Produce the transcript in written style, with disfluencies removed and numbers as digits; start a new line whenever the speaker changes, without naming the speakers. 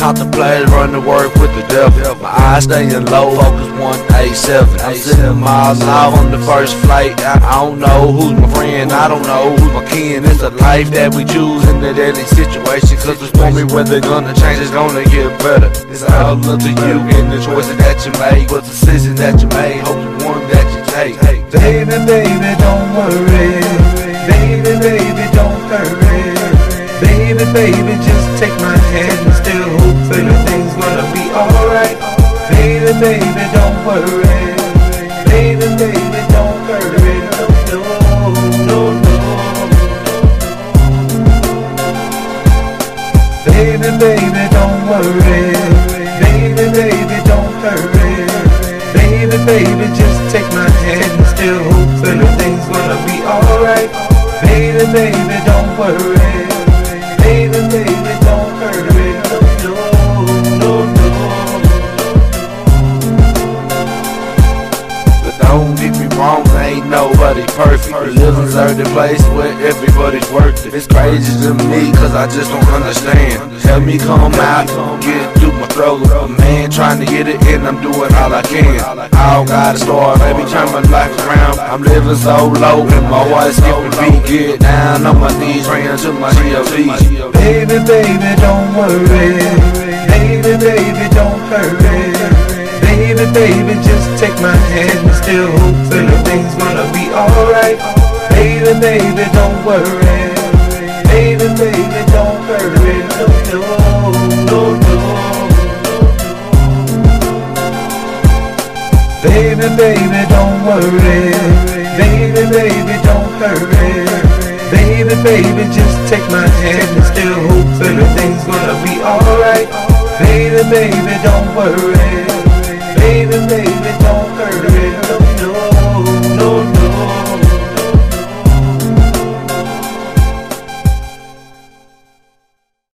contemplate running to work with the devil. My eyes staying low, focus 187. I'm sitting miles out on the first flight. I don't know who's my friend, I don't know who's my kin. It's a life that we choose in the daily situation, cause it's for me whether gonna change, it's gonna get better. It's all up to you and the choices that you make, what decision that you made, hope the one that you take.
Baby, baby, don't worry. Baby, baby, don't hurry. Baby, baby, just take my hand and still hope everything's gonna be alright. Baby, baby, don't worry. Baby, baby, don't hurry. No, no, no. Baby, baby, don't worry. Baby, baby, don't hurry. Baby, baby, just take my hand and still hope everything's gonna be alright. Baby, baby, don't worry. Baby, baby, don't hurry. No, no, no.
But don't get me wrong, ain't nobody perfect. We live in a certain place where everybody's worth it. It's crazy to me, cause I just don't understand. Help me come out, get through my struggle. A man trying to get it in, I'm doing all I can. I don't gotta start, let me turn my life around. I'm living so low, and my wife's skipping beat. Get down on my knees, praying to my G.O.D.
Baby, baby, don't worry. Baby, baby, don't hurry. Baby, baby, just take my hand and still hope everything's gonna be alright. Baby, baby, don't worry. Baby, baby, don't hurry. No, no, no. Baby, baby, don't worry. Baby, baby, don't hurry. Baby, baby, just take my hand and still hope everything's gonna be alright. Baby, baby, don't worry.